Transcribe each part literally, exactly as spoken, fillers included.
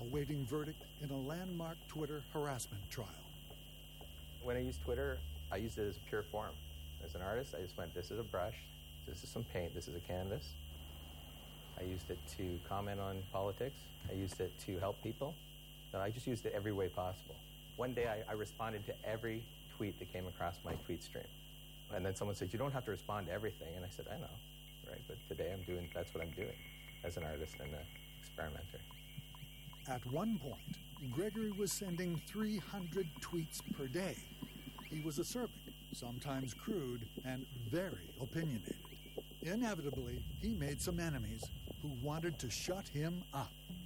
awaiting verdict in a landmark Twitter harassment trial. When I used Twitter, I used it as a pure form. As an artist, I just went, this is a brush, this is some paint, this is a canvas. I used it to comment on politics. I used it to help people. No, I just used it every way possible. One day I, I responded to every tweet that came across my tweet stream. And then someone said, you don't have to respond to everything. And I said, I know, right? But today I'm doing, that's what I'm doing as an artist and an experimenter. At one point, Gregory was sending three hundred tweets per day. He was acerbic, sometimes crude, and very opinionated. Inevitably, he made some enemies who wanted to shut him up.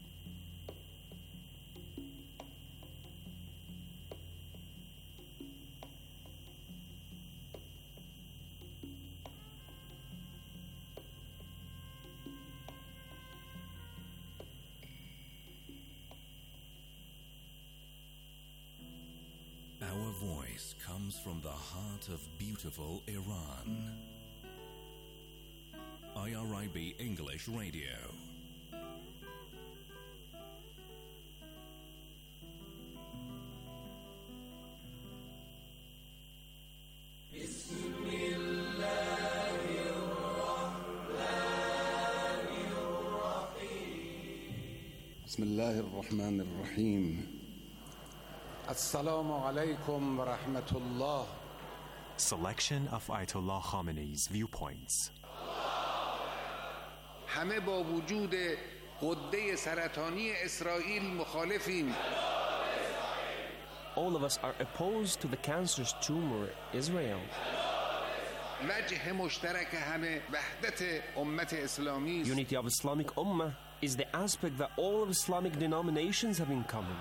Our voice comes from the heart of beautiful Iran. I R I B English Radio. بسم الله الرحمن الرحيم السلام عليكم ورحمة الله. Selection of Ayatollah Khamenei's viewpoints. همه با وجود غده سرطانی اسرائیل مخالفیم. All of us are opposed to the cancerous tumor Israel. وجه مشترک همه وحدت امت اسلامی است. Unity of Islamic Ummah is the aspect that all of Islamic denominations have in common.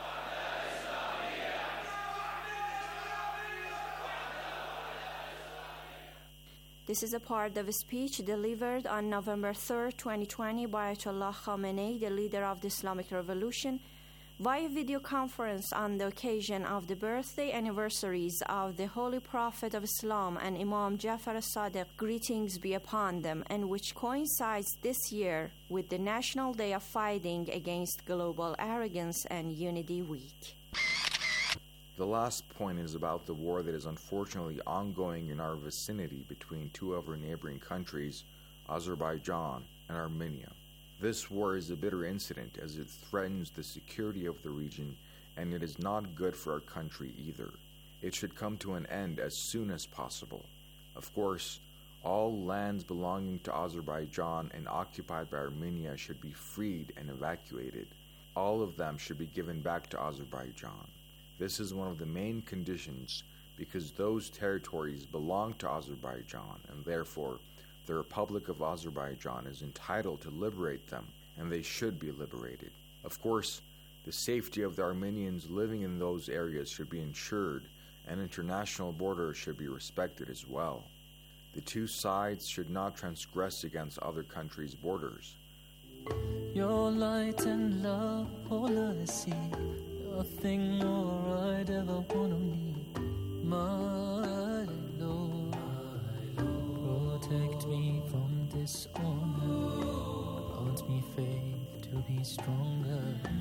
This is a part of a speech delivered on November third, twenty twenty by Ayatollah Khamenei, the leader of the Islamic Revolution, via video conference on the occasion of the birthday anniversaries of the Holy Prophet of Islam and Imam Jafar as-Sadiq, greetings be upon them, and which coincides this year with the National Day of Fighting Against Global Arrogance and Unity Week. The last point is about the war that is unfortunately ongoing in our vicinity between two of our neighboring countries, Azerbaijan and Armenia. This war is a bitter incident as it threatens the security of the region, and it is not good for our country either. It should come to an end as soon as possible. Of course, all lands belonging to Azerbaijan and occupied by Armenia should be freed and evacuated. All of them should be given back to Azerbaijan. This is one of the main conditions because those territories belong to Azerbaijan, and therefore the Republic of Azerbaijan is entitled to liberate them, and they should be liberated. Of course, the safety of the Armenians living in those areas should be ensured, and international borders should be respected as well. The two sides should not transgress against other countries' borders. Your light and love, all I see. Nothing more I'd ever wanna need, my Lord. my Lord. Protect me from dishonor, grant me faith to be stronger.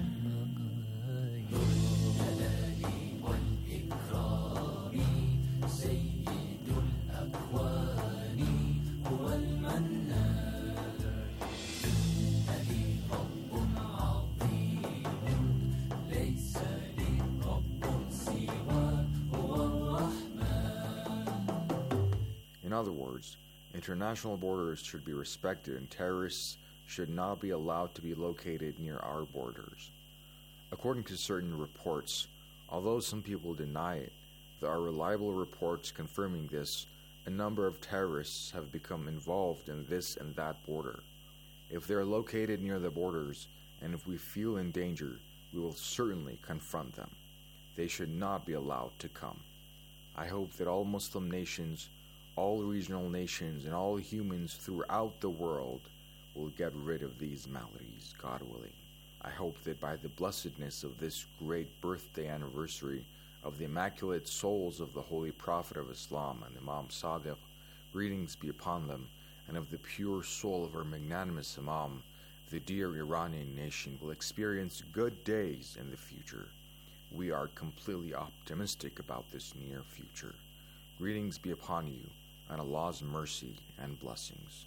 In other words, international borders should be respected and terrorists should not be allowed to be located near our borders. According to certain reports, although some people deny it, there are reliable reports confirming this. A number of terrorists have become involved in this and that border. If they are located near the borders, and if we feel in danger, we will certainly confront them. They should not be allowed to come. I hope that all Muslim nations, all regional nations, and all humans throughout the world will get rid of these maladies, God willing. I hope that by the blessedness of this great birthday anniversary of the immaculate souls of the Holy Prophet of Islam and Imam Sadiq, greetings be upon them, and of the pure soul of our magnanimous Imam, the dear Iranian nation will experience good days in the future. We are completely optimistic about this near future. Greetings be upon you, and Allah's mercy and blessings.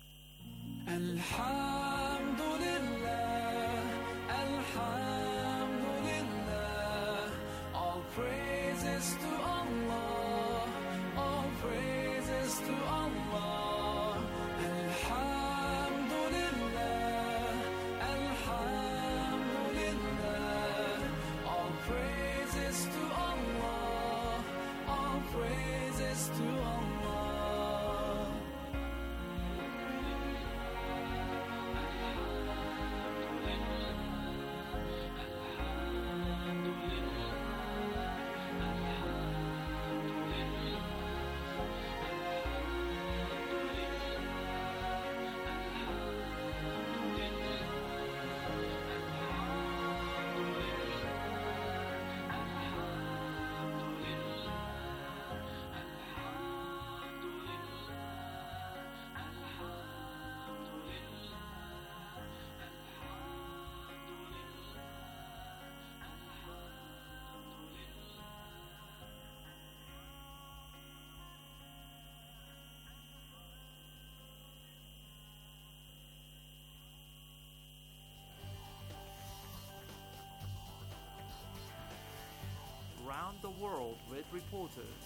Alhamdulillah, Alhamdulillah, all praises to Allah, all praises to Allah. Alhamdulillah, Alhamdulillah, all praises to Allah, all praises to Allah. Round the world with reporters.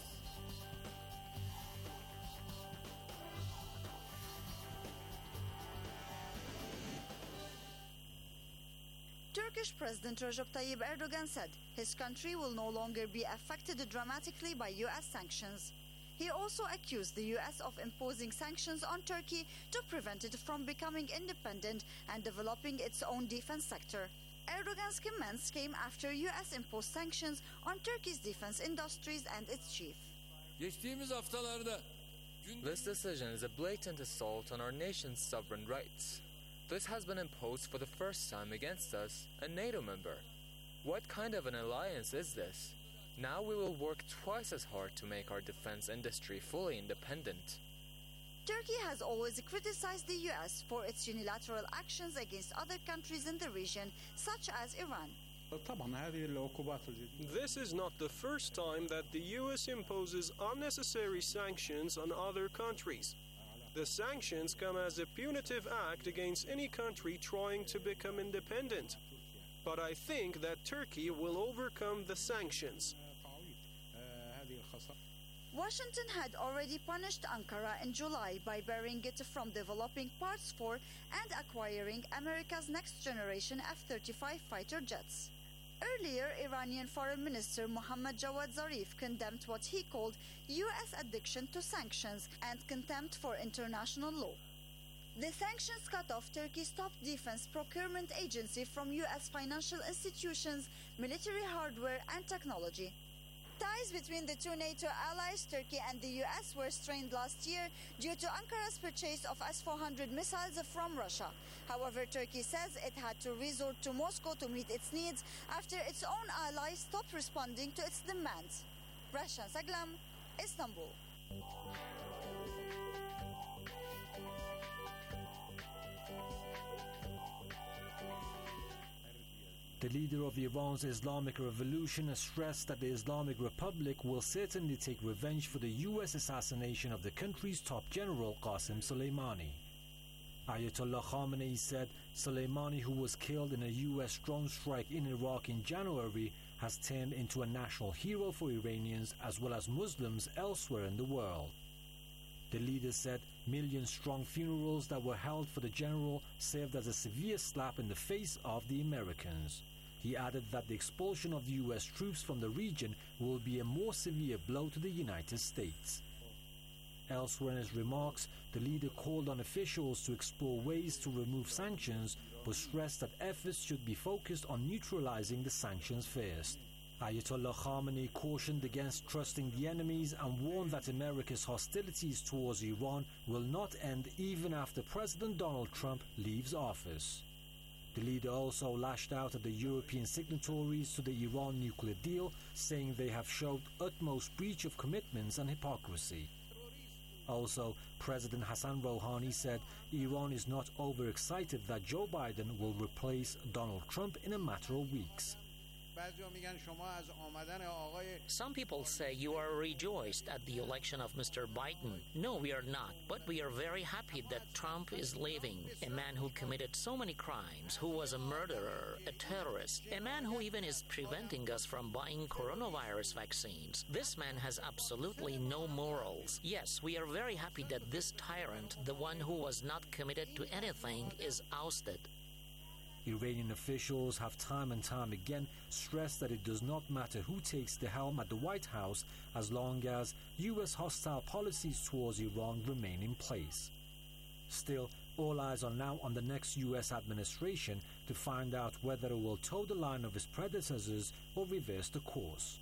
Turkish President Recep Tayyip Erdogan said his country will no longer be affected dramatically by U S sanctions. He also accused the U S of imposing sanctions on Turkey to prevent it from becoming independent and developing its own defense sector. Erdogan's comments came after U S imposed sanctions on Turkey's defense industries and its chief. This decision is a blatant assault on our nation's sovereign rights. This has been imposed for the first time against us, a NATO member. What kind of an alliance is this? Now we will work twice as hard to make our defense industry fully independent. Turkey has always criticized the U S for its unilateral actions against other countries in the region, such as Iran. This is not the first time that the U S imposes unnecessary sanctions on other countries. The sanctions come as a punitive act against any country trying to become independent. But I think that Turkey will overcome the sanctions. Washington had already punished Ankara in July by barring it from developing parts for and acquiring America's next generation F thirty-five fighter jets. Earlier, Iranian Foreign Minister Mohammad Javad Zarif condemned what he called U S addiction to sanctions and contempt for international law. The sanctions cut off Turkey's top defense procurement agency from U S financial institutions, military hardware, and technology. Ties between the two NATO allies, Turkey and the U S, were strained last year due to Ankara's purchase of S four hundred missiles from Russia. However, Turkey says it had to resort to Moscow to meet its needs after its own allies stopped responding to its demands. Rashan Saglam, Istanbul. The leader of Iran's Islamic Revolution has stressed that the Islamic Republic will certainly take revenge for the U S assassination of the country's top general, Qasem Soleimani. Ayatollah Khamenei said Soleimani, who was killed in a U S drone strike in Iraq in January, has turned into a national hero for Iranians as well as Muslims elsewhere in the world. The leader said million-strong funerals that were held for the general served as a severe slap in the face of the Americans. He added that the expulsion of the U S troops from the region will be a more severe blow to the United States. Elsewhere in his remarks, the leader called on officials to explore ways to remove sanctions, but stressed that efforts should be focused on neutralizing the sanctions first. Ayatollah Khamenei cautioned against trusting the enemies and warned that America's hostilities towards Iran will not end even after President Donald Trump leaves office. The leader also lashed out at the European signatories to the Iran nuclear deal, saying they have showed utmost breach of commitments and hypocrisy. Also, President Hassan Rouhani said Iran is not overexcited that Joe Biden will replace Donald Trump in a matter of weeks. Some people say you are rejoiced at the election of Mister Biden. No, we are not, but we are very happy that Trump is leaving. A man who committed so many crimes, who was a murderer, a terrorist, a man who even is preventing us from buying coronavirus vaccines. This man has absolutely no morals. Yes, we are very happy that this tyrant, the one who was not committed to anything, is ousted. Iranian officials have time and time again stressed that it does not matter who takes the helm at the White House as long as U S hostile policies towards Iran remain in place. Still, all eyes are now on the next U S administration to find out whether it will toe the line of its predecessors or reverse the course.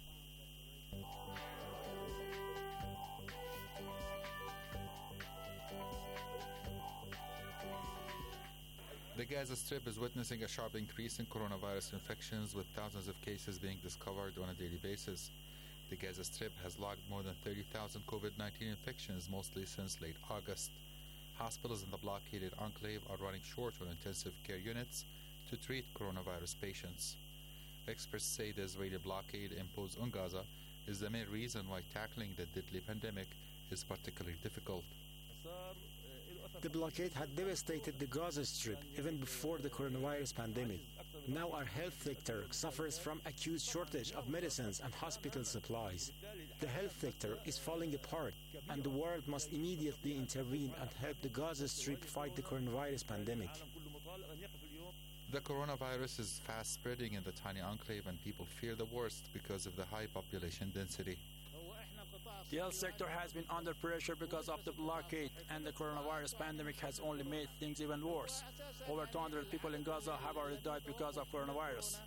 The Gaza Strip is witnessing a sharp increase in coronavirus infections, with thousands of cases being discovered on a daily basis. The Gaza Strip has logged more than thirty thousand COVID nineteen infections, mostly since late August. Hospitals in the blockaded enclave are running short on intensive care units to treat coronavirus patients. Experts say the Israeli blockade imposed on Gaza is the main reason why tackling the deadly pandemic is particularly difficult. The blockade had devastated the Gaza Strip even before the coronavirus pandemic. Now our health sector suffers from acute shortage of medicines and hospital supplies. The health sector is falling apart, and the world must immediately intervene and help the Gaza Strip fight the coronavirus pandemic. The coronavirus is fast spreading in the tiny enclave, and people fear the worst because of the high population density. The health sector has been under pressure because of the blockade, and the coronavirus pandemic has only made things even worse. Over two hundred people in Gaza have already died because of coronavirus.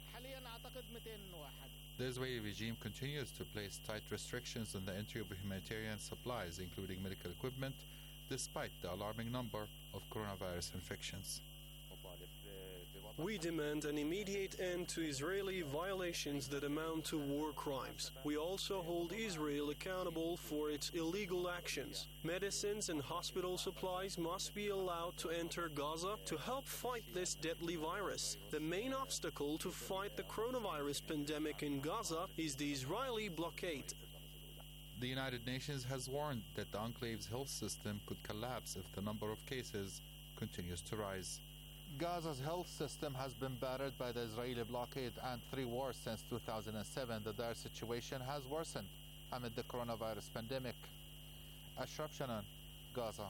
The Israeli regime continues to place tight restrictions on the entry of humanitarian supplies, including medical equipment, despite the alarming number of coronavirus infections. We demand an immediate end to Israeli violations that amount to war crimes. We also hold Israel accountable for its illegal actions. Medicines and hospital supplies must be allowed to enter Gaza to help fight this deadly virus. The main obstacle to fight the coronavirus pandemic in Gaza is the Israeli blockade. The United Nations has warned that the enclave's health system could collapse if the number of cases continues to rise. Gaza's health system has been battered by the Israeli blockade and three wars since two thousand seven. The dire situation has worsened amid the coronavirus pandemic. Ashraf Shanan, Gaza.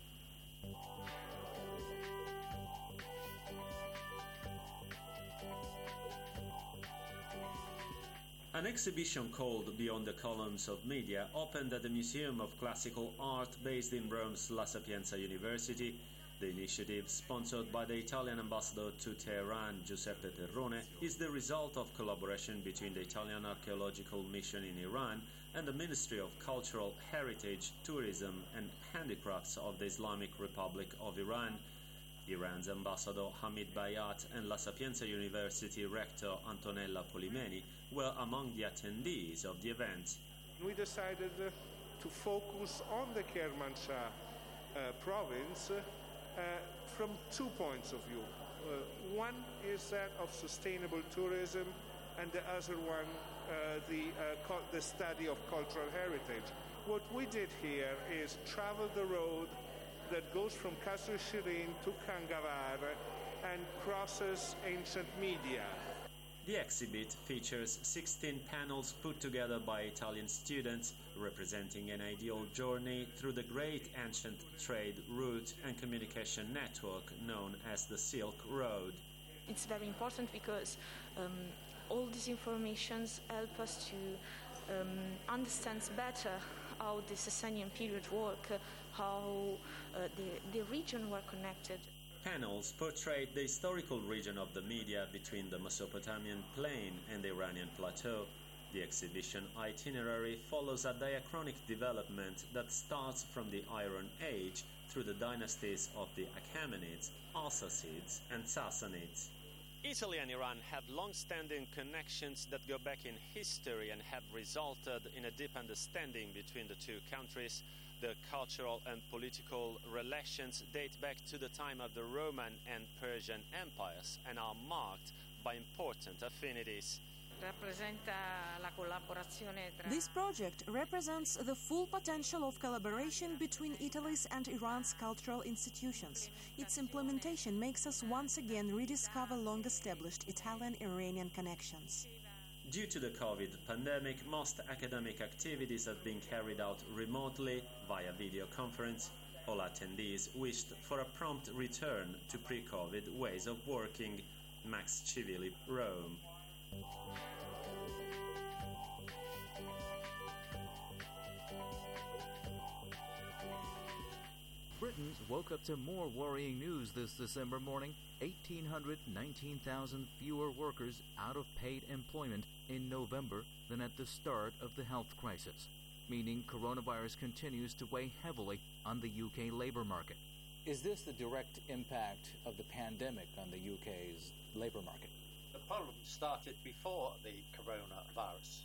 An exhibition called Beyond the Columns of Media opened at the Museum of Classical Art based in Rome's La Sapienza University. The initiative, sponsored by the Italian ambassador to Tehran, Giuseppe Terrone, is the result of collaboration between the Italian Archaeological Mission in Iran and the Ministry of Cultural Heritage, Tourism and Handicrafts of the Islamic Republic of Iran. Iran's ambassador Hamid Bayat and La Sapienza University rector Antonella Polimeni were among the attendees of the event. We decided to focus on the Kermanshah uh, province Uh, from two points of view. Uh, one is that of sustainable tourism, and the other one, uh, the, uh, the study of cultural heritage. What we did here is travel the road that goes from Qasr Shirin to Kangavar and crosses ancient Media. The exhibit features sixteen panels put together by Italian students, representing an ideal journey through the great ancient trade route and communication network known as the Silk Road. It's very important because um, all these informations help us to um, understand better how the Sasanian period worked, how uh, the, the region were connected. Panels portrayed the historical region of the Media between the Mesopotamian plain and the Iranian plateau. The exhibition itinerary follows a diachronic development that starts from the Iron Age through the dynasties of the Achaemenids, Arsacids, and Sassanids. Italy and Iran have long-standing connections that go back in history and have resulted in a deep understanding between the two countries. The cultural and political relations date back to the time of the Roman and Persian empires and are marked by important affinities. This project represents the full potential of collaboration between Italy's and Iran's cultural institutions. Its implementation makes us once again rediscover long-established Italian-Iranian connections. Due to the COVID pandemic, most academic activities have been carried out remotely via video conference. All attendees wished for a prompt return to pre-COVID ways of working. Max Civili, Rome. Britons woke up to more worrying news this December morning. eighteen hundred nineteen thousand fewer workers out of paid employment in November than at the start of the health crisis, meaning coronavirus continues to weigh heavily on the U K labour market. Is this the direct impact of the pandemic on the U K's labour market? The problem started before the coronavirus,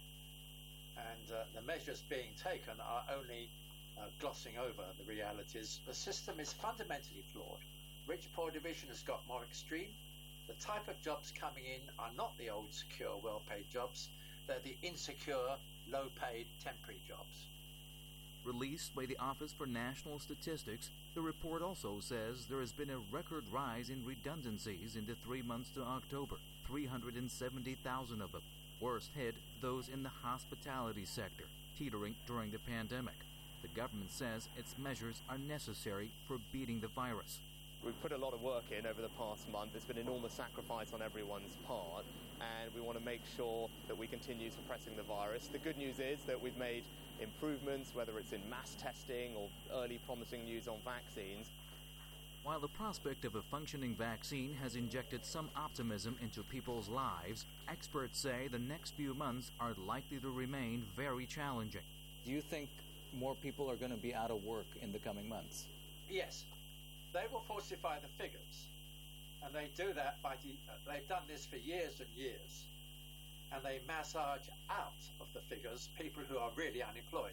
and uh, the measures being taken are only uh, glossing over the realities. The system is fundamentally flawed. Rich-poor division has got more extreme. The type of jobs coming in are not the old, secure, well-paid jobs. They're the insecure, low-paid, temporary jobs. Released by the Office for National Statistics, the report also says there has been a record rise in redundancies in the three months to October, three hundred seventy thousand of them. Worst hit, those in the hospitality sector, teetering during the pandemic. The government says its measures are necessary for beating the virus. We've put a lot of work in over the past month. There's been enormous sacrifice on everyone's part, and we want to make sure that we continue suppressing the virus. The good news is that we've made improvements, whether it's in mass testing or early promising news on vaccines. While the prospect of a functioning vaccine has injected some optimism into people's lives, experts say the next few months are likely to remain very challenging. Do you think more people are going to be out of work in the coming months? Yes. They will falsify the figures, and they do that by de- they've done this for years and years, and they massage out of the figures people who are really unemployed.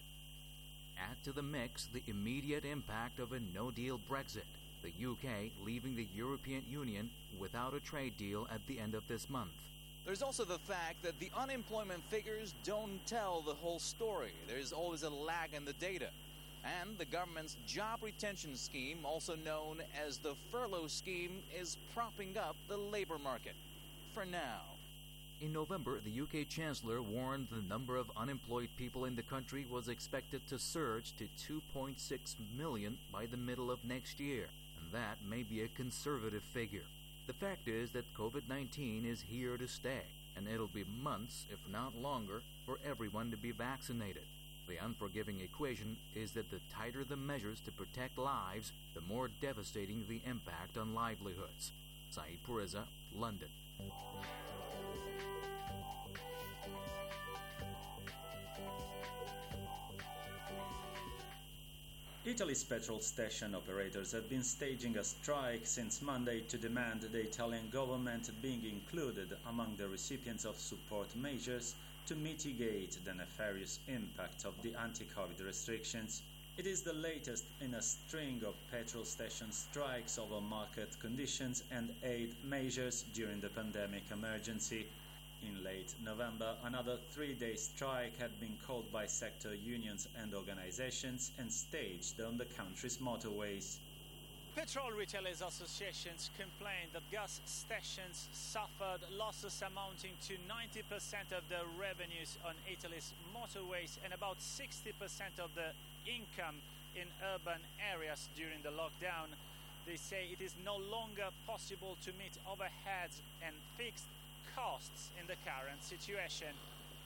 Add to the mix the immediate impact of a no-deal Brexit, the U K leaving the European Union without a trade deal at the end of this month. There's also the fact that the unemployment figures don't tell the whole story. There's always a lag in the data. And the government's job retention scheme, also known as the furlough scheme, is propping up the labor market. For now. In November, the U K Chancellor warned the number of unemployed people in the country was expected to surge to two point six million by the middle of next year. And that may be a conservative figure. The fact is that COVID nineteen is here to stay, and it'll be months, if not longer, for everyone to be vaccinated. The unforgiving equation is that the tighter the measures to protect lives, the more devastating the impact on livelihoods. Saeed Puriza, London. Italy's petrol station operators have been staging a strike since Monday to demand the Italian government being included among the recipients of support measures to mitigate the nefarious impact of the anti-COVID restrictions. It is the latest in a string of petrol station strikes over market conditions and aid measures during the pandemic emergency. In late November, another three-day strike had been called by sector unions and organizations and staged on the country's motorways. Petrol Retailers Associations complained that gas stations suffered losses amounting to ninety percent of the revenues on Italy's motorways and about sixty percent of the income in urban areas during the lockdown. They say it is no longer possible to meet overheads and fixed costs in the current situation.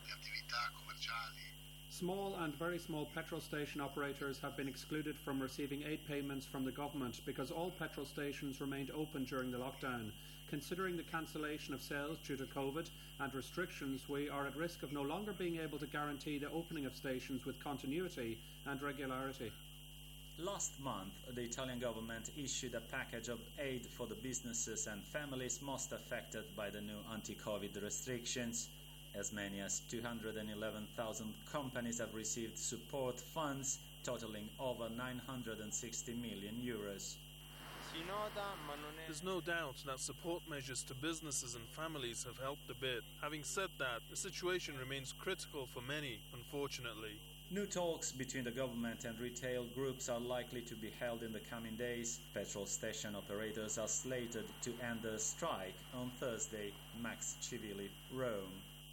Small and very small petrol station operators have been excluded from receiving aid payments from the government because all petrol stations remained open during the lockdown. Considering the cancellation of sales due to COVID and restrictions, we are at risk of no longer being able to guarantee the opening of stations with continuity and regularity. Last month, the Italian government issued a package of aid for the businesses and families most affected by the new anti-COVID restrictions. As many as two hundred eleven thousand companies have received support funds totaling over nine hundred sixty million euros. There's no doubt that support measures to businesses and families have helped a bit. Having said that, the situation remains critical for many, unfortunately. New talks between the government and retail groups are likely to be held in the coming days. Petrol station operators are slated to end their strike on Thursday. Max Civili, Rome.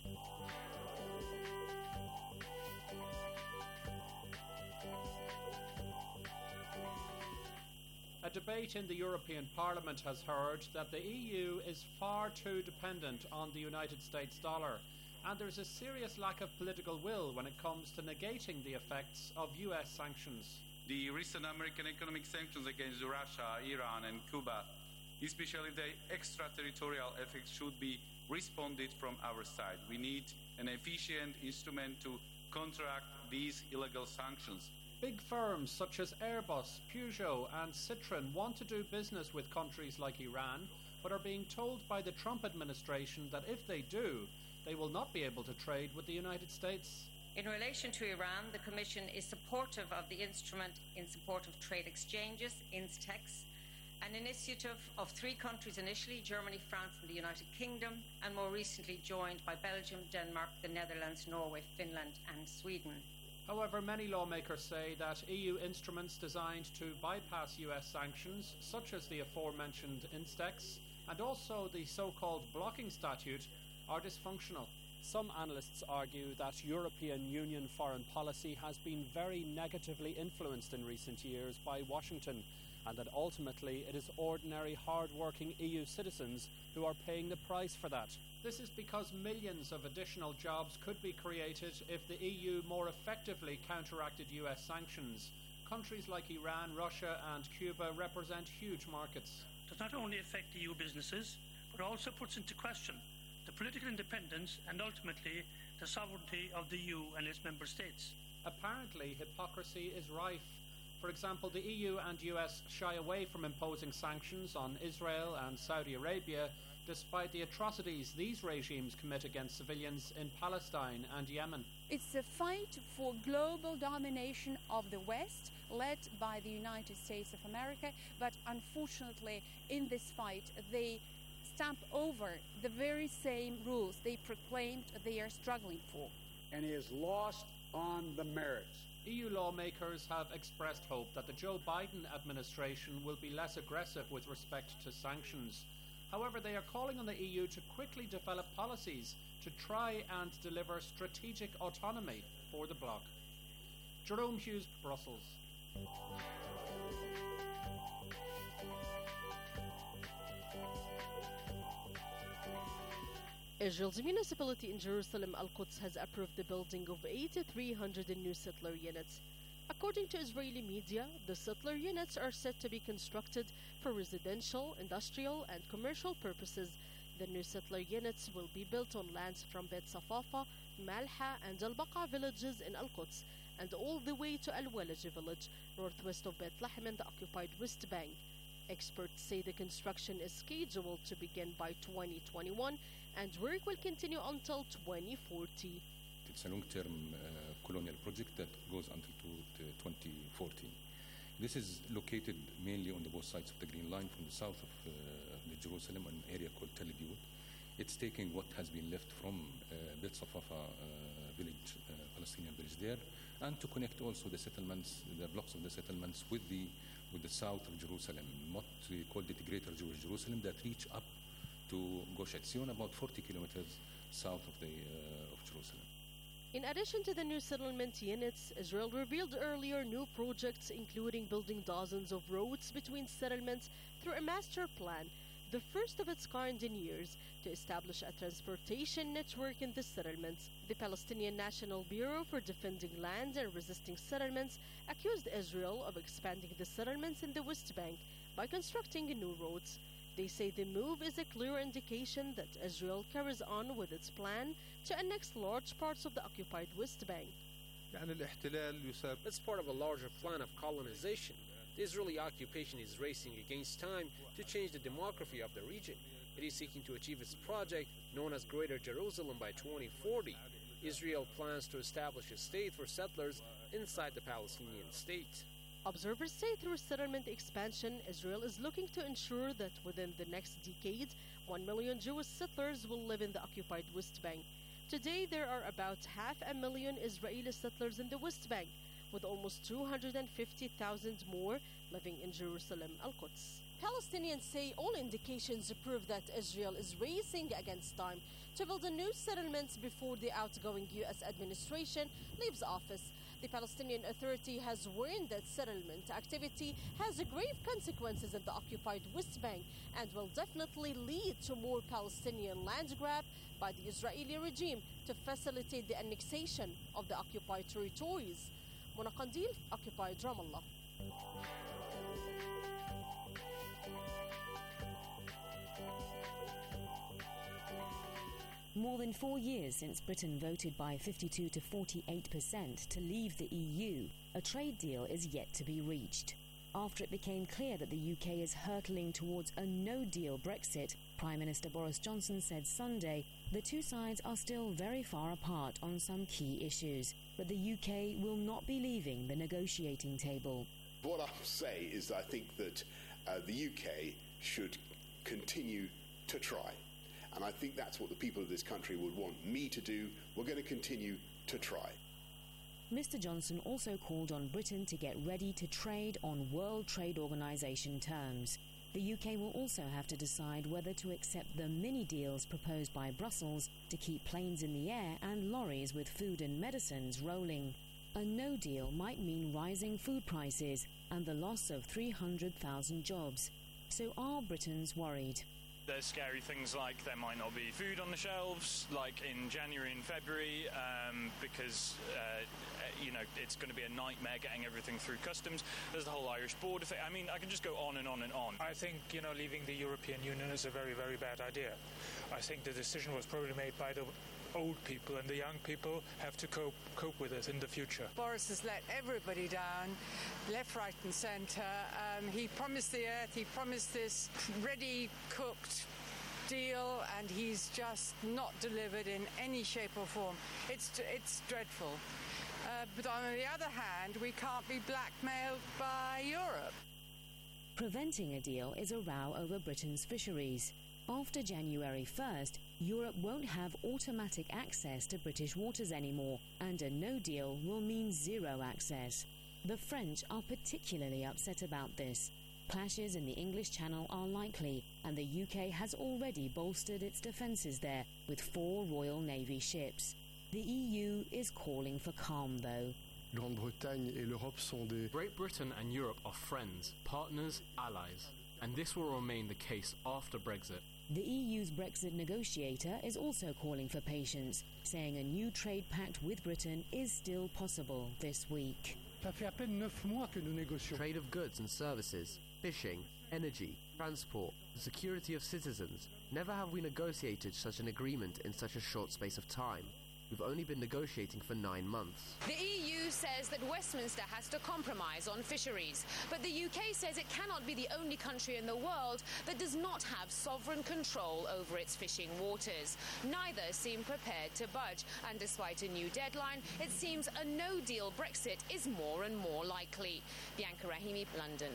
A debate in the European Parliament has heard that the E U is far too dependent on the United States dollar, and there's a serious lack of political will when it comes to negating the effects of U S sanctions. The recent American economic sanctions against Russia, Iran and Cuba, especially the extraterritorial effects, should be responded from our side. We need an efficient instrument to counteract these illegal sanctions. Big firms such as Airbus, Peugeot and Citroën want to do business with countries like Iran, but are being told by the Trump administration that if they do, they will not be able to trade with the United States. In relation to Iran, the Commission is supportive of the instrument in support of trade exchanges, INSTEX, an initiative of three countries initially, Germany, France and the United Kingdom, and more recently joined by Belgium, Denmark, the Netherlands, Norway, Finland and Sweden. However, many lawmakers say that E U instruments designed to bypass U S sanctions, such as the aforementioned INSTEX and also the so-called blocking statute, are dysfunctional. Some analysts argue that European Union foreign policy has been very negatively influenced in recent years by Washington, and that ultimately it is ordinary hard-working E U citizens who are paying the price for that. This is because millions of additional jobs could be created if the E U more effectively counteracted U S sanctions. Countries like Iran, Russia and Cuba represent huge markets. It does not only affect E U businesses, but also puts into question the political independence and ultimately the sovereignty of the E U and its member states. Apparently, hypocrisy is rife. For example, the E U and U S shy away from imposing sanctions on Israel and Saudi Arabia, despite the atrocities these regimes commit against civilians in Palestine and Yemen. It's a fight for global domination of the West, led by the United States of America, but unfortunately in this fight they stamp over the very same rules they proclaimed they are struggling for. And he is lost on the merits. E U lawmakers have expressed hope that the Joe Biden administration will be less aggressive with respect to sanctions. However, they are calling on the E U to quickly develop policies to try and deliver strategic autonomy for the bloc. Jerome Hughes, Brussels. Israel's municipality in Jerusalem, Al-Quds, has approved the building of eight thousand three hundred new settler units. According to Israeli media, the settler units are set to be constructed for residential, industrial and commercial purposes. The new settler units will be built on lands from Bet Safafa, Malha and Al-Baqa villages in Al-Quds and all the way to Al-Walaj village, northwest of Bethlehem in the occupied West Bank. Experts say the construction is scheduled to begin by twenty twenty-one and work will continue until twenty forty. It's a long-term uh, colonial project that goes until to twenty fourteen. This is located mainly on the both sides of the Green Line from the south of uh, the Jerusalem, an area called Tel Aviv. It's taking what has been left from uh, Bet Safafa uh, village, uh, Palestinian village there, and to connect also the settlements, the blocks of the settlements with the with the south of Jerusalem, what we call the Greater Jewish Jerusalem, that reach up to Gush Etzion, about forty kilometers south of the uh, of Jerusalem. In addition to the new settlement units, Israel revealed earlier new projects including building dozens of roads between settlements through a master plan, the first of its kind in years, to establish a transportation network in the settlements. The Palestinian National Bureau for Defending Land and Resisting Settlements accused Israel of expanding the settlements in the West Bank by constructing new roads. They say the move is a clear indication that Israel carries on with its plan to annex large parts of the occupied West Bank. It's part of a larger plan of colonization. The Israeli occupation is racing against time to change the demography of the region. It is seeking to achieve its project known as Greater Jerusalem by twenty forty. Israel plans to establish a state for settlers inside the Palestinian state. Observers say through settlement expansion, Israel is looking to ensure that within the next decade, one million Jewish settlers will live in the occupied West Bank. Today, there are about half a million Israeli settlers in the West Bank, with almost two hundred fifty thousand more living in Jerusalem, Al-Quds. Palestinians say all indications prove that Israel is racing against time to build a new settlement before the outgoing U S administration leaves office. The Palestinian Authority has warned that settlement activity has grave consequences in the occupied West Bank and will definitely lead to more Palestinian land grab by the Israeli regime to facilitate the annexation of the occupied territories. Mona Qandil, occupied Ramallah. More than four years since Britain voted by fifty-two to forty-eight percent to leave the E U, a trade deal is yet to be reached. After it became clear that the U K is hurtling towards a no-deal Brexit, Prime Minister Boris Johnson said Sunday the two sides are still very far apart on some key issues, but the U K will not be leaving the negotiating table. What I'll say is I think that uh, the U K should continue to try. And I think that's what the people of this country would want me to do. We're going to continue to try. Mister Johnson also called on Britain to get ready to trade on World Trade Organization terms. The U K will also have to decide whether to accept the mini-deals proposed by Brussels to keep planes in the air and lorries with food and medicines rolling. A no deal might mean rising food prices and the loss of three hundred thousand jobs. So are Britons worried? There's scary things like there might not be food on the shelves, like in January and February, um, because, uh, you know, it's going to be a nightmare getting everything through customs. There's the whole Irish border thing. I mean, I can just go on and on and on. I think, you know, leaving the European Union is a very, very bad idea. I think the decision was probably made by the old people, and the young people have to cope cope with it in the future. Boris has let everybody down, left, right and centre. Um, he promised the earth, he promised this ready-cooked deal, and he's just not delivered in any shape or form. It's, it's dreadful. Uh, but on the other hand, we can't be blackmailed by Europe. Preventing a deal is a row over Britain's fisheries. After January first, Europe won't have automatic access to British waters anymore, and a no deal will mean zero access. The French are particularly upset about this. Clashes in the English Channel are likely, and the U K has already bolstered its defences there with four Royal Navy ships. The E U is calling for calm, though. Great Britain and Europe are friends, partners, allies, and this will remain the case after Brexit. The E U's Brexit negotiator is also calling for patience, saying a new trade pact with Britain is still possible this week. Trade of goods and services, fishing, energy, transport, the security of citizens. Never have we negotiated such an agreement in such a short space of time. We've only been negotiating for nine months. The E U says that Westminster has to compromise on fisheries, but the U K says it cannot be the only country in the world that does not have sovereign control over its fishing waters. Neither seem prepared to budge, and despite a new deadline, it seems a no-deal Brexit is more and more likely. Bianca Rahimi, London.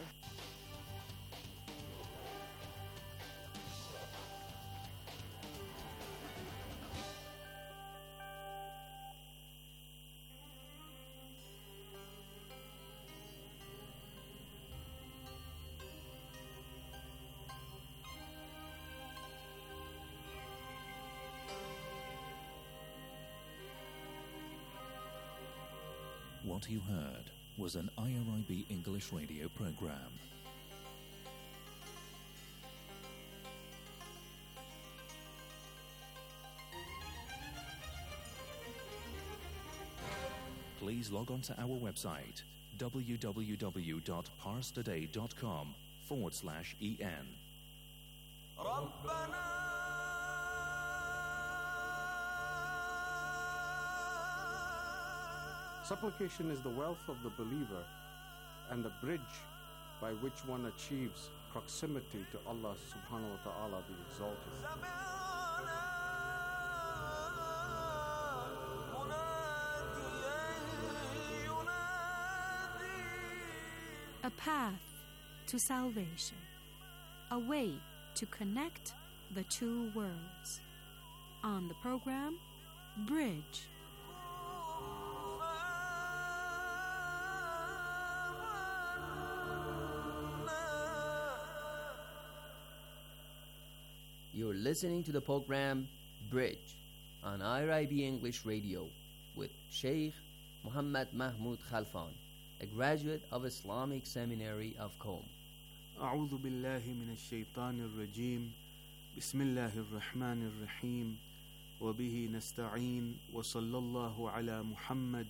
What you heard was an I R I B English radio program. Please log on to our website www.parstoday.com forward slash en. Supplication is the wealth of the believer and the bridge by which one achieves proximity to Allah subhanahu wa ta'ala the exalted. ينادي A path to salvation, a way to connect the two worlds. On the program, Bridge. You're listening to the program Bridge on I R I B English Radio with Sheikh Muhammad Mahmoud Khalfan, a graduate of Islamic Seminary of Qom. أعوذ بالله من الشيطان الرجيم بسم الله الرحمن الرحيم وبه نستعين وصلى الله على محمد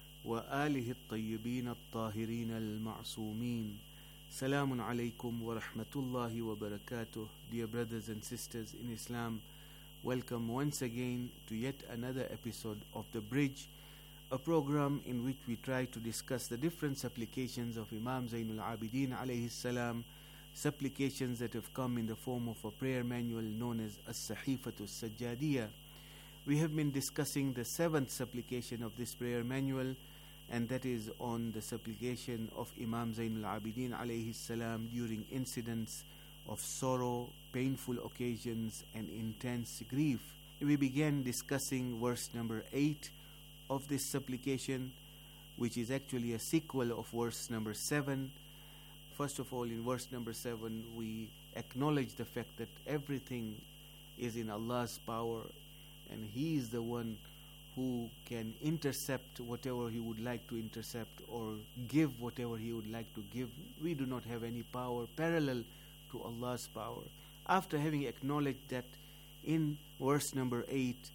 وآله الطيبين الطاهرين المعصومين. Salamun alaykum wa rahmatullahi wa barakatuh. Dear brothers and sisters in Islam, welcome once again to yet another episode of The Bridge, a program in which we try to discuss the different supplications of Imam Zainul Abidin alayhi salam, supplications that have come in the form of a prayer manual known as As-Sahifatu Sajjadiyah. We have been discussing the seventh supplication of this prayer manual, and that is on the supplication of Imam Zainul Abidin alayhi salam during incidents of sorrow, painful occasions, and intense grief. We began discussing verse number eight of this supplication, which is actually a sequel of verse number seven. First of all, in verse number seven, we acknowledge the fact that everything is in Allah's power, and He is the one who can intercept whatever He would like to intercept or give whatever He would like to give. We do not have any power parallel to Allah's power. After having acknowledged that, in verse number eight,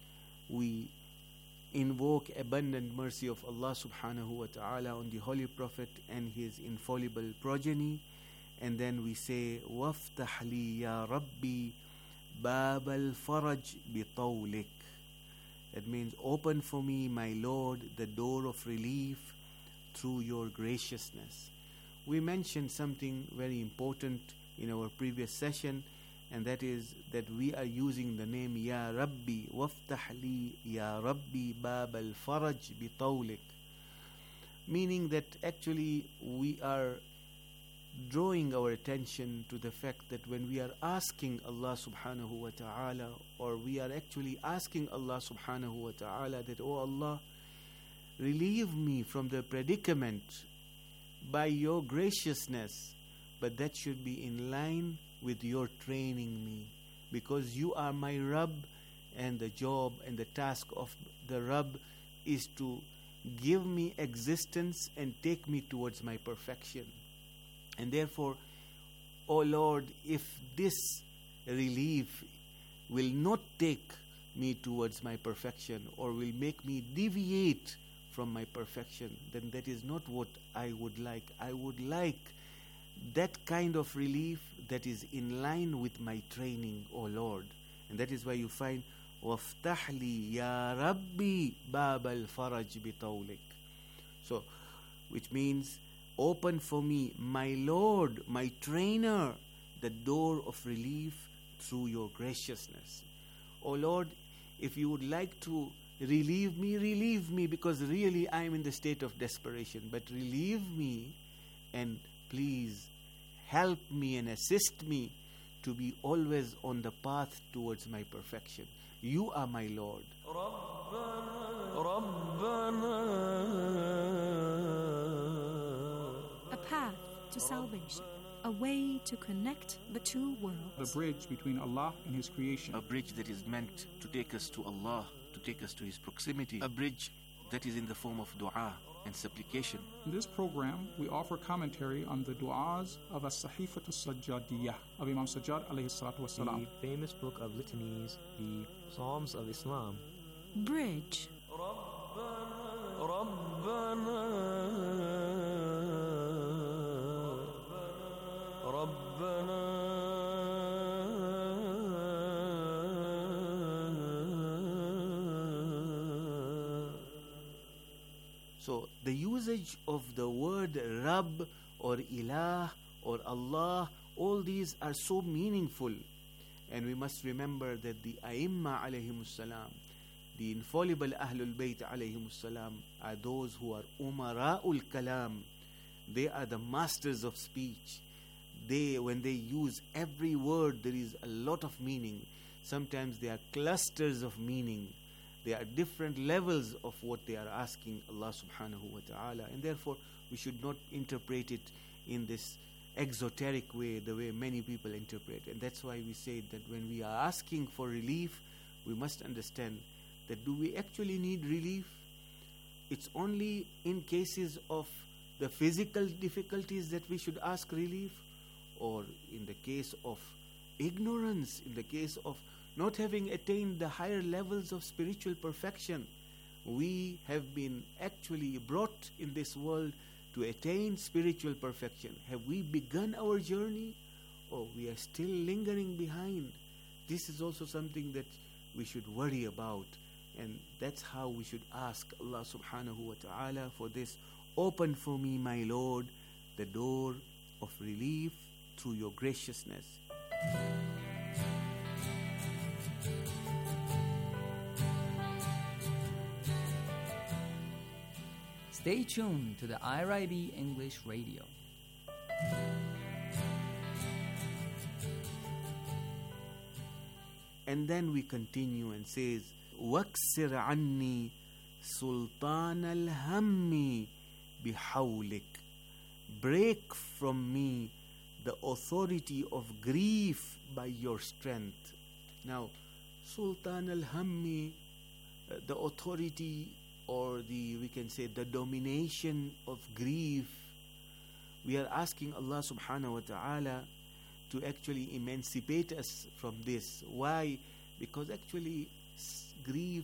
we invoke abundant mercy of Allah subhanahu wa ta'ala on the Holy Prophet and his infallible progeny, and then we say, وَافْتَحْ لِي يَا رَبِّي بَابَ الْفَرَجْ بِطَوْلِكَ. That means, open for me, my Lord, the door of relief through your graciousness. We mentioned something very important in our previous session, and that is that we are using the name Ya Rabbi, waftah li Ya Rabbi bab al-faraj bitawlik, meaning that actually we are drawing our attention to the fact that when we are asking Allah subhanahu wa ta'ala, or we are actually asking Allah subhanahu wa ta'ala that, oh Allah, relieve me from the predicament by your graciousness, but that should be in line with your training me, because you are my Rabb, and the job and the task of the Rabb is to give me existence and take me towards my perfection. And therefore, O Lord, if this relief will not take me towards my perfection or will make me deviate from my perfection, then that is not what I would like. I would like that kind of relief that is in line with my training, O Lord. And that is why you find وَافْتَحْ لِي يَا رَبِّي بَابَ الْفَرَجْ بِطَوْلِكَ. So, which means, open for me, my Lord, my trainer, the door of relief through your graciousness. O Lord, if you would like to relieve me, relieve me, because really I am in the state of desperation. But relieve me, and please help me and assist me to be always on the path towards my perfection. You are my Lord. A path to salvation, a way to connect the two worlds. The bridge between Allah and His creation. A bridge that is meant to take us to Allah, to take us to His proximity. A bridge that is in the form of dua and supplication. In this program, we offer commentary on the du'as of As-Sahifatu Sajjadiyah of Imam Sajjad alayhi salatu wasalam. The famous book of litanies, the Psalms of Islam. Bridge. So the usage of the word Rabb or Ilah or Allah, all these are so meaningful. And we must remember that the Aimma alayhimus salam, the infallible Ahlul Bayt alayhimus salam, are those who are Umara'ul Kalam, They are the masters of speech. They, when they use every word, there is a lot of meaning. Sometimes there are clusters of meaning. There are different levels of what they are asking Allah subhanahu wa ta'ala. And therefore, we should not interpret it in this exoteric way, the way many people interpret. And that's why we say that when we are asking for relief, we must understand that do we actually need relief? It's only in cases of the physical difficulties that we should ask relief, or in the case of ignorance, in the case of not having attained the higher levels of spiritual perfection. We have been actually brought in this world to attain spiritual perfection. Have we begun our journey, or we are still lingering behind? This is also something that we should worry about, and that's how we should ask Allah subhanahu wa ta'ala for this. Open for me, my Lord, the door of relief through your graciousness. Stay tuned to the I R I B English Radio. And then we continue and says, وَاكْسِرْ عَنِّي سُلْطَانَ الْهَمِّ بِحَوْلِكَ. Break from me the authority of grief by your strength. Now, Sultan al-Hammi, uh, the authority, or the, we can say, the domination of grief, we are asking Allah subhanahu wa ta'ala to actually emancipate us from this. Why? Because actually s- grief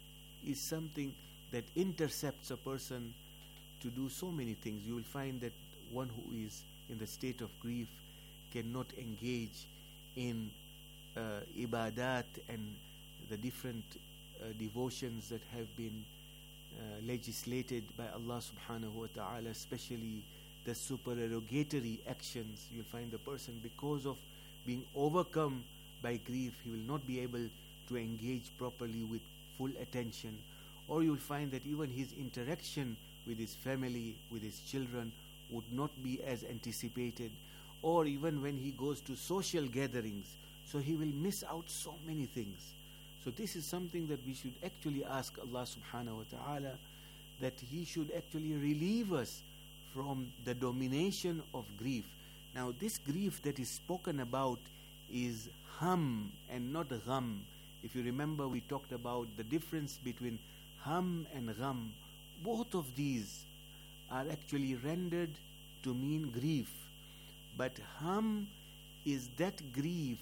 is something that intercepts a person to do so many things. You will find that one who is in the state of grief cannot engage in uh, ibadat and the different uh, devotions that have been uh, legislated by Allah subhanahu wa ta'ala, especially the supererogatory actions. You'll find the person, because of being overcome by grief, he will not be able to engage properly with full attention. Or you'll find that even his interaction with his family, with his children, would not be as anticipated. Or even when he goes to social gatherings, so he will miss out so many things. So this is something that we should actually ask Allah subhanahu wa ta'ala, that He should actually relieve us from the domination of grief. Now this grief that is spoken about is hum and not gham. If you remember, we talked about the difference between hum and gham. Both of these are actually rendered to mean grief. But hum is that grief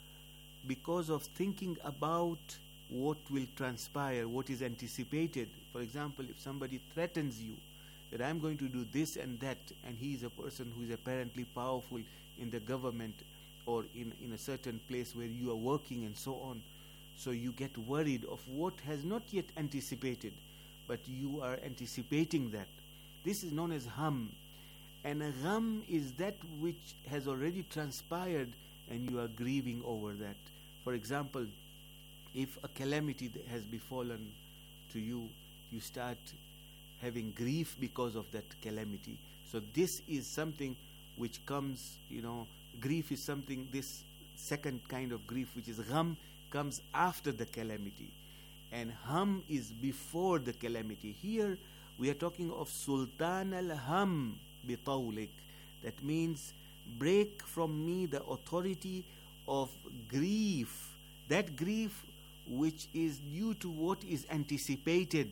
because of thinking about what will transpire, what is anticipated. For example, if somebody threatens you that I'm going to do this and that, and he is a person who is apparently powerful in the government or in, in a certain place where you are working and so on, so you get worried of what has not yet anticipated, but you are anticipating that. This is known as hum. And a gham is that which has already transpired and you are grieving over that. For example, if a calamity has befallen to you, you start having grief because of that calamity. So this is something which comes, you know, grief is something, this second kind of grief, which is gham, comes after the calamity. And hum is before the calamity. Here we are talking of Sultan al-Ham bitawlik. That means break from me the authority of grief. That grief which is due to what is anticipated.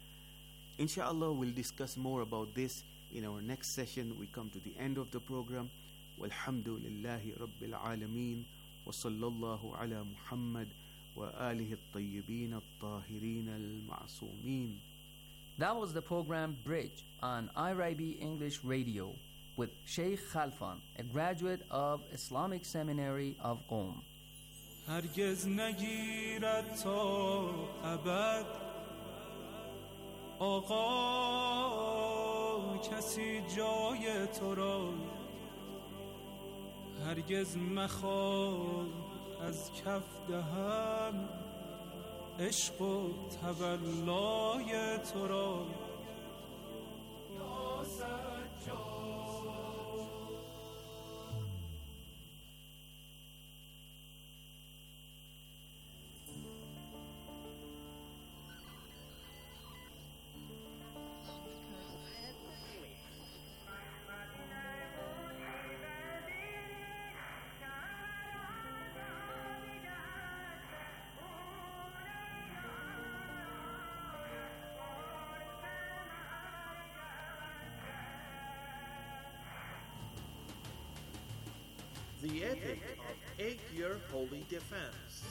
Inshallah, we'll discuss more about this in our next session. We come to the end of the program. Walhamdulillahi Rabbil Alameen. Wa sallallahu ala Muhammad wa alihi at-tayyibin at-tahirin al-ma'sumin. That was the program Bridge on I R I B English Radio with Sheikh Khalfan, a graduate of Islamic Seminary of Qom. هرگز نگیرد تا ابد آقا کسی جای تو را هرگز مخواه از کف دهم عشق و تولای تو را یا سجاد The Ethic of Eight-Year Holy Defense.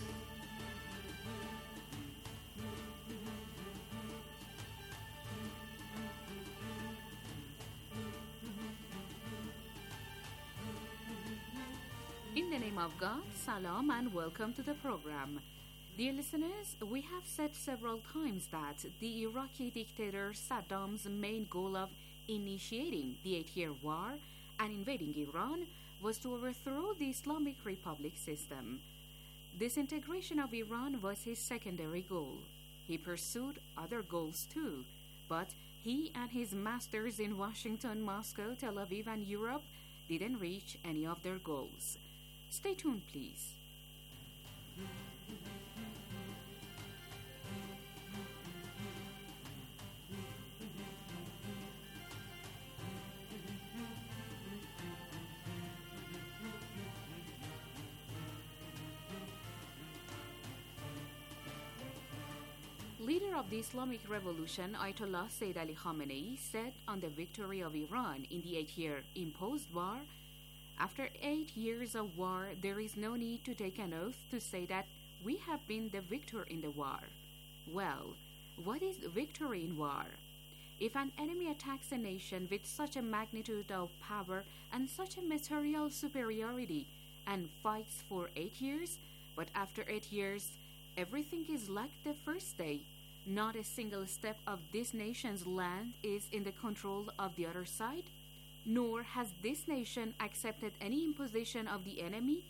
In the name of God, salam and welcome to the program. Dear listeners, we have said several times that the Iraqi dictator Saddam's main goal of initiating the eight-year war and invading Iran was to overthrow the Islamic Republic system. Disintegration of Iran was his secondary goal. He pursued other goals too, but he and his masters in Washington, Moscow, Tel Aviv, and Europe didn't reach any of their goals. Stay tuned, please. Leader of the Islamic Revolution, Ayatollah Sayyid Ali Khamenei, said on the victory of Iran in the eight-year imposed war, "After eight years of war, there is no need to take an oath to say that we have been the victor in the war." Well, what is victory in war? If an enemy attacks a nation with such a magnitude of power and such a material superiority and fights for eight years, but after eight years, everything is like the first day. Not a single step of this nation's land is in the control of the other side, nor has this nation accepted any imposition of the enemy.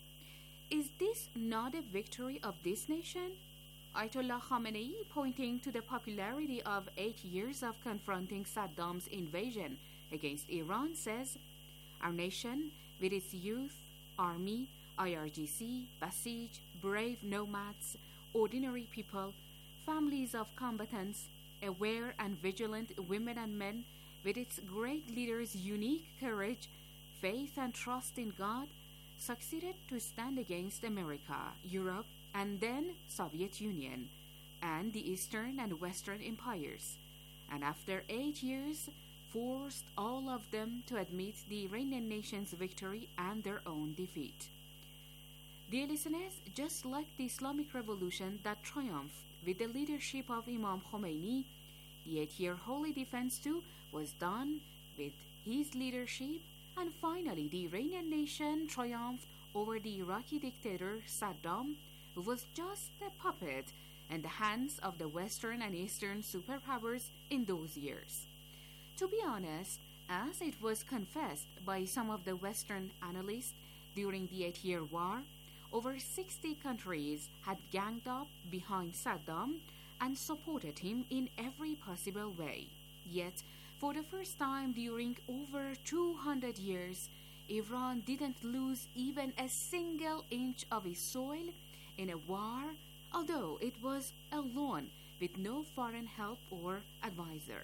Is this not a victory of this nation? Ayatollah Khamenei, pointing to the popularity of eight years of confronting Saddam's invasion against Iran, says, "Our nation, with its youth, army, I R G C, Basij, brave nomads, ordinary people, families of combatants, aware and vigilant women and men, with its great leaders' unique courage, faith and trust in God, succeeded to stand against America, Europe, and then Soviet Union, and the Eastern and Western empires, and after eight years, forced all of them to admit the Iranian nation's victory and their own defeat." Dear listeners, just like the Islamic Revolution that triumphed with the leadership of Imam Khomeini, the eight-year holy defense too was done with his leadership, and finally the Iranian nation triumphed over the Iraqi dictator Saddam, who was just a puppet in the hands of the Western and Eastern superpowers in those years. To be honest, as it was confessed by some of the Western analysts during the eight-year war, over sixty countries had ganged up behind Saddam and supported him in every possible way. Yet, for the first time during over two hundred years, Iran didn't lose even a single inch of its soil in a war, although it was alone with no foreign help or advisor.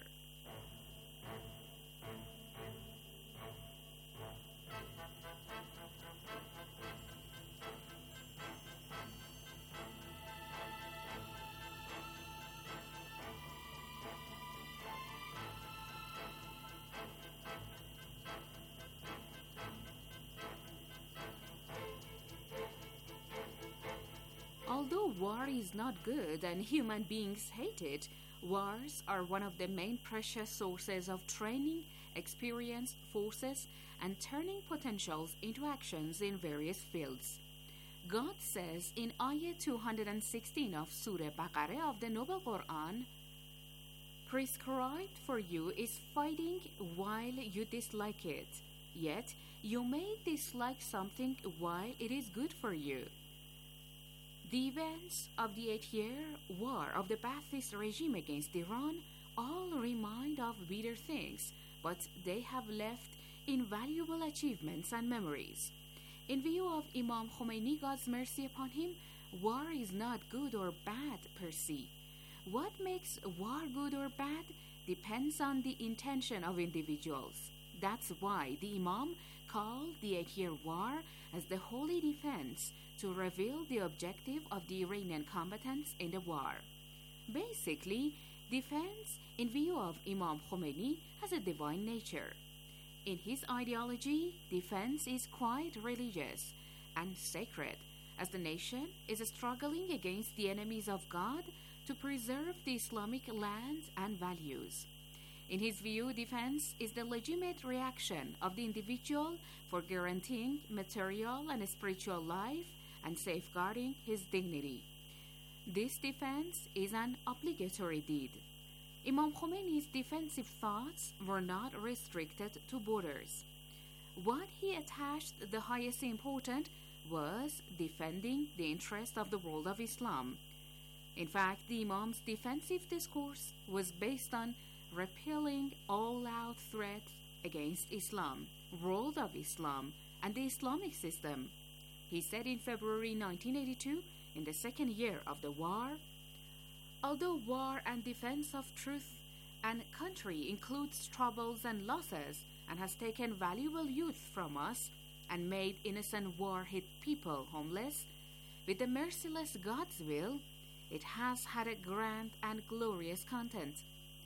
Although war is not good and human beings hate it, wars are one of the main precious sources of training, experienced forces, and turning potentials into actions in various fields. God says in Ayah two hundred sixteen of Surah Baqarah of the Noble Quran, "Prescribed for you is fighting while you dislike it, yet you may dislike something while it is good for you." The events of the eight-year war of the Ba'athist regime against Iran all remind of bitter things, but they have left invaluable achievements and memories. In view of Imam Khomeini, God's mercy upon him, war is not good or bad per se. What makes war good or bad depends on the intention of individuals. That's why the Imam called the eight-year war as the holy defense to reveal the objective of the Iranian combatants in the war. Basically, defense in view of Imam Khomeini has a divine nature. In his ideology, defense is quite religious, and sacred, as the nation is struggling against the enemies of God to preserve the Islamic lands and values. In his view, defense is the legitimate reaction of the individual for guaranteeing material and spiritual life and safeguarding his dignity. This defense is an obligatory deed. Imam Khomeini's defensive thoughts were not restricted to borders. What he attached the highest importance was defending the interest of the world of Islam. In fact, the Imam's defensive discourse was based on repelling all-out threats against Islam, world of Islam, and the Islamic system. He said in February nineteen eighty-two, in the second year of the war, although war and defense of truth and country includes troubles and losses and has taken valuable youth from us and made innocent war-hit people homeless, with the merciless God's will, it has had a grand and glorious content.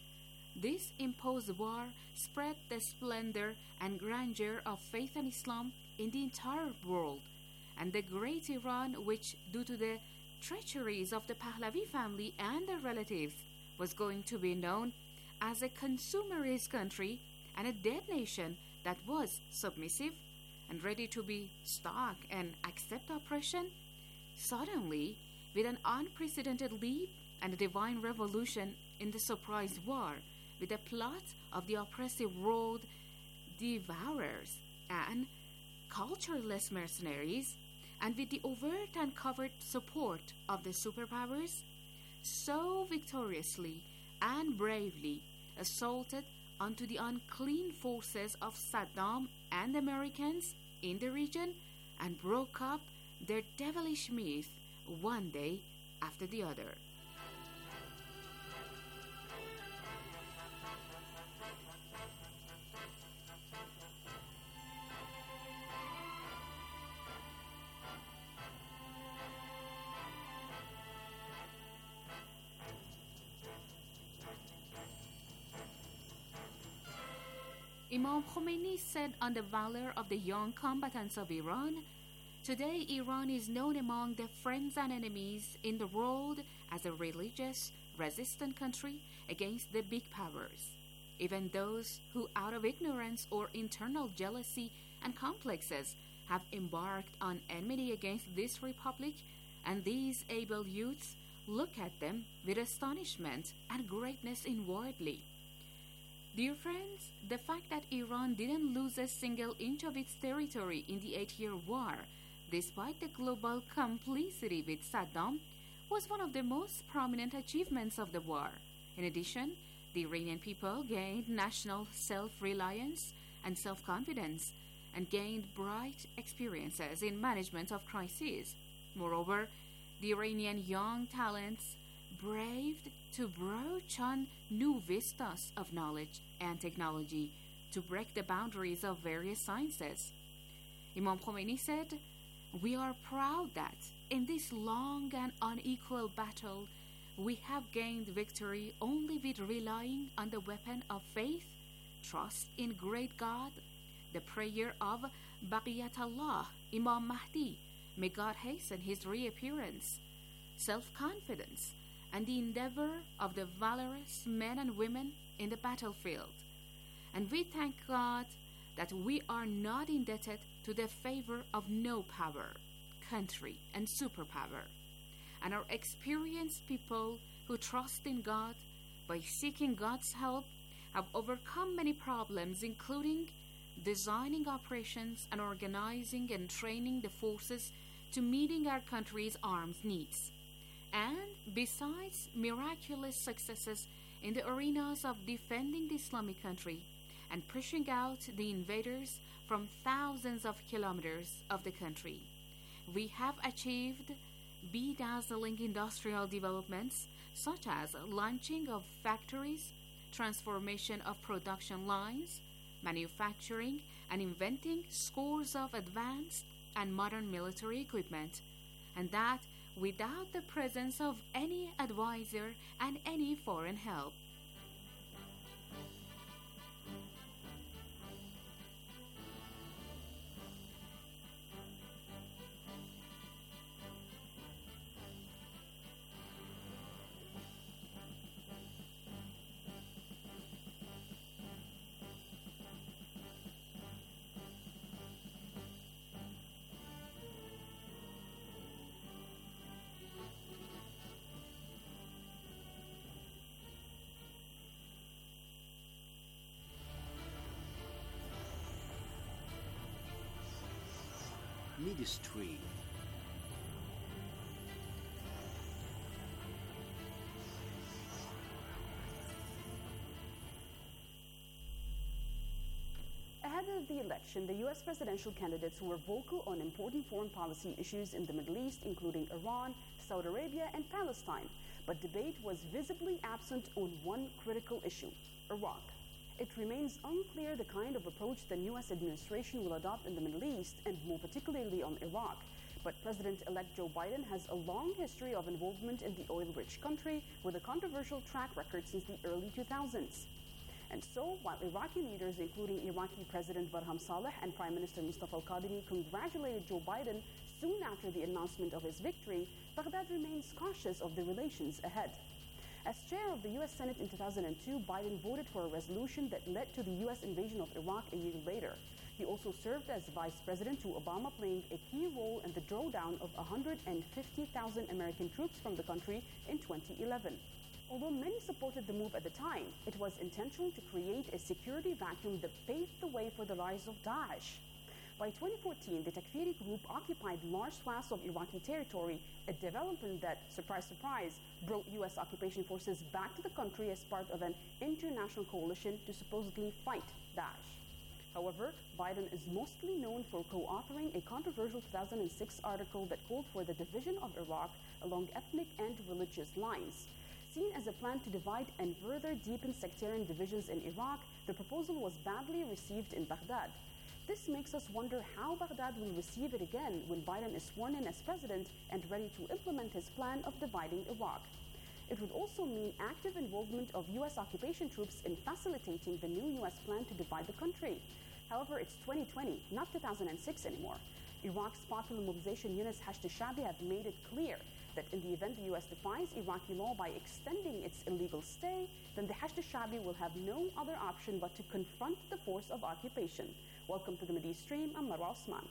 This imposed war spread the splendor and grandeur of faith and Islam in the entire world, and the great Iran, which, due to the treacheries of the Pahlavi family and their relatives, was going to be known as a consumerist country and a dead nation that was submissive and ready to be stuck and accept oppression, suddenly, with an unprecedented leap and a divine revolution in the surprise war, with the plot of the oppressive world devourers and cultureless mercenaries, and with the overt and covert support of the superpowers, so victoriously and bravely assaulted onto the unclean forces of Saddam and Americans in the region and broke up their devilish myth one day after the other. Imam Khomeini said on the valor of the young combatants of Iran, "Today Iran is known among the friends and enemies in the world as a religious, resistant country against the big powers. Even those who, out of ignorance or internal jealousy and complexes, have embarked on enmity against this republic, and these able youths look at them with astonishment and greatness inwardly. Dear friends, the fact that Iran didn't lose a single inch of its territory in the eight-year war, despite the global complicity with Saddam, was one of the most prominent achievements of the war. In addition, the Iranian people gained national self-reliance and self-confidence and gained bright experiences in management of crises. Moreover, the Iranian young talents braved to broach on new vistas of knowledge and technology to break the boundaries of various sciences. Imam Khomeini said, "We are proud that in this long and unequal battle, we have gained victory only with relying on the weapon of faith, trust in great God, the prayer of Baqiyatullah, Imam Mahdi, may God hasten his reappearance, self-confidence, and the endeavor of the valorous men and women in the battlefield. And we thank God that we are not indebted to the favor of no power, country, and superpower, and our experienced people who trust in God by seeking God's help have overcome many problems, including designing operations and organizing and training the forces to meeting our country's arms needs. And besides miraculous successes in the arenas of defending the Islamic country and pushing out the invaders from thousands of kilometers of the country, we have achieved bedazzling industrial developments such as launching of factories, transformation of production lines, manufacturing and inventing scores of advanced and modern military equipment, and that without the presence of any advisor and any foreign help." midstream. Ahead of the election, the U S presidential candidates were vocal on important foreign policy issues in the Middle East, including Iran, Saudi Arabia, and Palestine. But debate was visibly absent on one critical issue, Iraq. It remains unclear the kind of approach the U S administration will adopt in the Middle East, and more particularly on Iraq. But President-elect Joe Biden has a long history of involvement in the oil-rich country with a controversial track record since the early two thousands. And so, while Iraqi leaders, including Iraqi President Barham Saleh and Prime Minister Mustafa al-Kadhimi, congratulated Joe Biden soon after the announcement of his victory, Baghdad remains cautious of the relations ahead. As chair of the U S Senate in two thousand two, Biden voted for a resolution that led to the U S invasion of Iraq a year later. He also served as vice president to Obama, playing a key role in the drawdown of one hundred fifty thousand American troops from the country in twenty eleven. Although many supported the move at the time, it was intentional to create a security vacuum that paved the way for the rise of Daesh. By twenty fourteen, the Takfiri group occupied large swaths of Iraqi territory, a development that, surprise, surprise, brought U S occupation forces back to the country as part of an international coalition to supposedly fight Daesh. However, Biden is mostly known for co-authoring a controversial two thousand six article that called for the division of Iraq along ethnic and religious lines. Seen as a plan to divide and further deepen sectarian divisions in Iraq, the proposal was badly received in Baghdad. This makes us wonder how Baghdad will receive it again when Biden is sworn in as president and ready to implement his plan of dividing Iraq. It would also mean active involvement of U S occupation troops in facilitating the new U S plan to divide the country. However, it's twenty twenty, not two thousand six anymore. Iraq's popular mobilization units Hashd al-Shaabi have made it clear that in the event the U S defies Iraqi law by extending its illegal stay, then the Hashd al-Shaabi will have no other option but to confront the force of occupation. Welcome to the Middle East Stream. I'm Marwa Osman.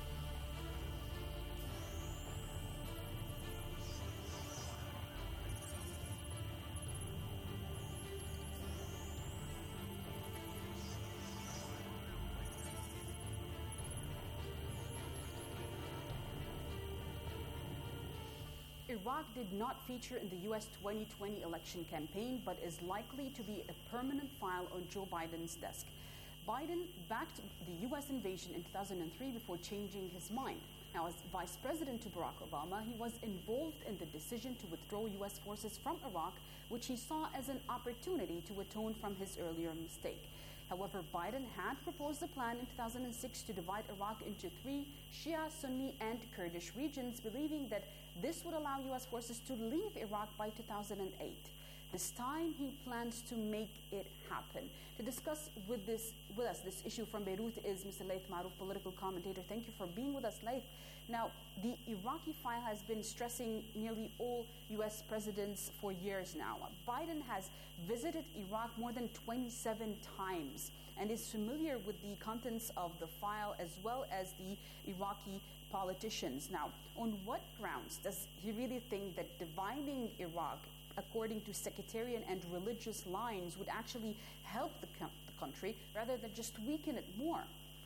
Iraq did not feature in the U S twenty twenty election campaign, but is likely to be a permanent file on Joe Biden's desk. Biden backed the U S invasion in two thousand three before changing his mind. Now, as vice president to Barack Obama, he was involved in the decision to withdraw U S forces from Iraq, which he saw as an opportunity to atone from his earlier mistake. However, Biden had proposed a plan in two thousand six to divide Iraq into three Shia, Sunni, and Kurdish regions, believing that this would allow U S forces to leave Iraq by two thousand eight. This time, he plans to make it happen. To discuss with this with us this issue from Beirut is Mister Laith Marouf, political commentator. Thank you for being with us, Laith. Now, the Iraqi file has been stressing nearly all U S presidents for years now. Biden has visited Iraq more than twenty-seven times and is familiar with the contents of the file as well as the Iraqi politicians. Now, on what grounds does he really think that dividing Iraq according to sectarian and religious lines would actually help the, co- the country rather than just weaken it more?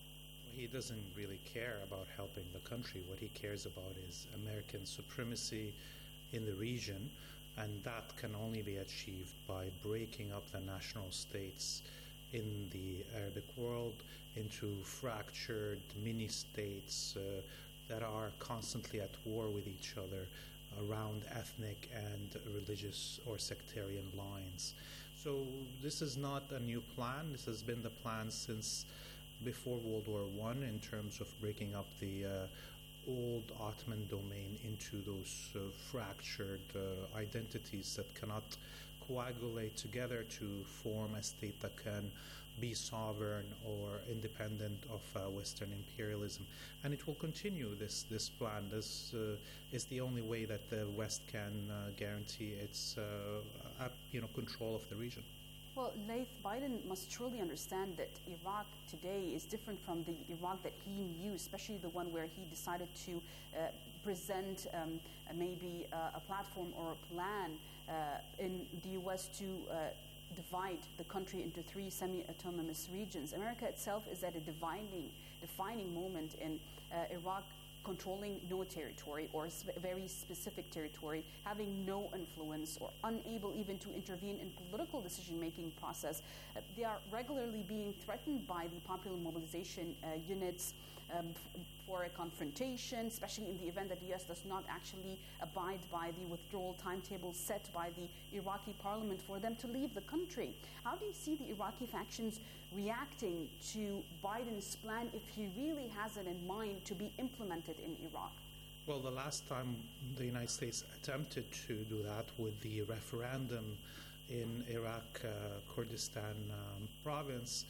He doesn't really care about helping the country. What he cares about is American supremacy in the region, and that can only be achieved by breaking up the national states in the Arabic world into fractured mini-states uh, that are constantly at war with each other around ethnic and religious or sectarian lines. So this is not a new plan. This has been the plan since before World War One in terms of breaking up the uh, old Ottoman domain into those uh, fractured uh, identities that cannot coagulate together to form a state that can be sovereign or independent of uh, Western imperialism. And it will continue this, this plan. This uh, is the only way that the West can uh, guarantee its uh, uh, you know, control of the region. Well, Laith, Biden must surely understand that Iraq today is different from the Iraq that he knew, especially the one where he decided to uh, present um, maybe uh, a platform or a plan uh, in the U S to uh, divide the country into three semi-autonomous regions. America itself is at a defining, defining moment in uh, Iraq controlling no territory or sp- very specific territory, having no influence or unable even to intervene in political decision-making process. Uh, they are regularly being threatened by the popular mobilization uh, units um, f- for a confrontation, especially in the event that the U S does not actually abide by the withdrawal timetable set by the Iraqi parliament for them to leave the country. How do you see the Iraqi factions reacting to Biden's plan if he really has it in mind to be implemented in Iraq? Well, the last time the United States attempted to do that with the referendum in Iraq, uh, Kurdistan um, province,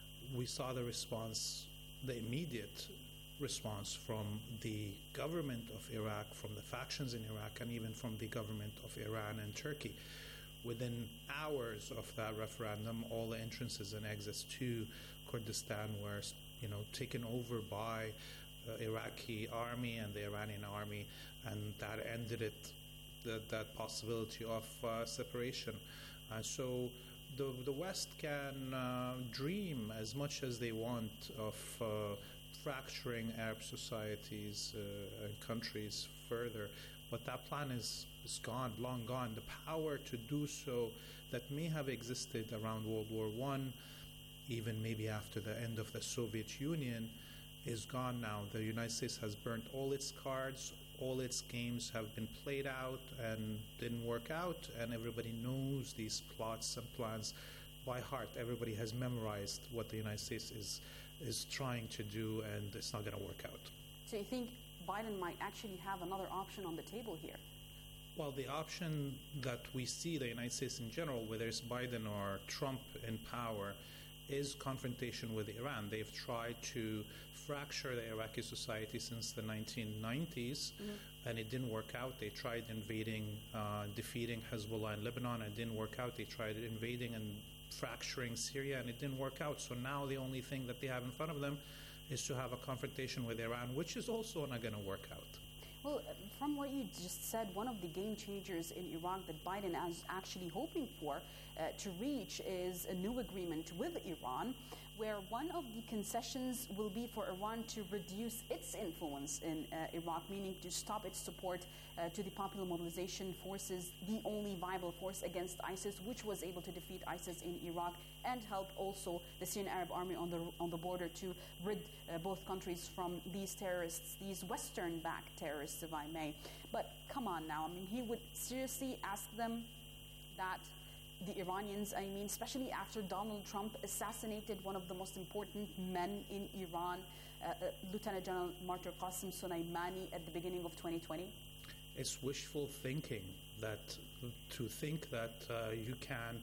we saw the response, the immediate response from the government of Iraq, from the factions in Iraq, and even from the government of Iran and Turkey. Within hours of that referendum, all the entrances and exits to Kurdistan were, you know, taken over by uh, Iraqi army and the Iranian army, and that ended it, the, that possibility of uh, separation. And so the the West can uh, dream as much as they want of uh, fracturing Arab societies uh, and countries further, but that plan is, is gone, long gone. The power to do so that may have existed around World War One, even maybe after the end of the Soviet Union, is gone now. The United States has burnt all its cards, all its games have been played out and didn't work out, and everybody knows these plots and plans by heart. Everybody has memorized what the United States is is trying to do, and it's not going to work out. So you think Biden might actually have another option on the table here? Well, the option that we see the United States in general, whether it's Biden or Trump in power, is confrontation with Iran. They've tried to fracture the Iraqi society since the nineteen nineties, mm-hmm. and it didn't work out. They tried invading, uh, defeating Hezbollah in Lebanon, and it didn't work out. They tried invading and fracturing Syria, and it didn't work out. So now the only thing that they have in front of them is to have a confrontation with Iran, which is also not going to work out. Well, from what you just said, one of the game changers in Iraq that Biden is actually hoping for uh, to reach is a new agreement with Iran, where one of the concessions will be for Iran to reduce its influence in uh, Iraq, meaning to stop its support uh, to the Popular Mobilization Forces, the only viable force against ISIS, which was able to defeat ISIS in Iraq and help also the Syrian Arab Army on the on the border to rid uh, both countries from these terrorists, these Western-backed terrorists, if I may. But come on now, I mean, he would seriously ask them that the Iranians, I mean, especially after Donald Trump assassinated one of the most important men in Iran, uh, uh, Lieutenant General Martyr Qasem Soleimani, at the beginning of twenty twenty? It's wishful thinking that to think that uh, you can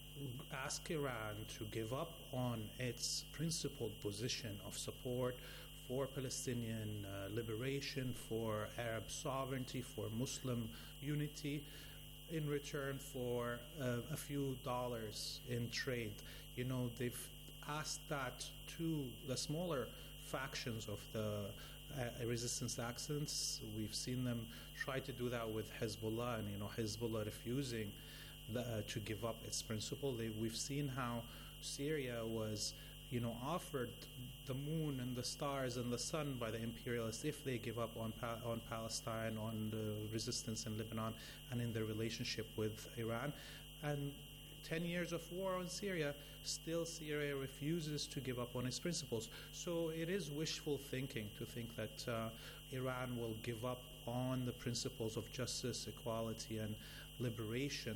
ask Iran to give up on its principled position of support for Palestinian uh, liberation, for Arab sovereignty, for Muslim unity, in return for uh, a few dollars in trade. You know, they've asked that to the smaller factions of the uh, resistance axis. We've seen them try to do that with Hezbollah, and, you know, Hezbollah refusing the, uh, to give up its principle. They, we've seen how Syria was, you know, offered the moon and the stars and the sun by the imperialists if they give up on pa- on Palestine, on the resistance in Lebanon, and in their relationship with Iran. And ten years of war on Syria, still Syria refuses to give up on its principles. So it is wishful thinking to think that uh, Iran will give up on the principles of justice, equality, and liberation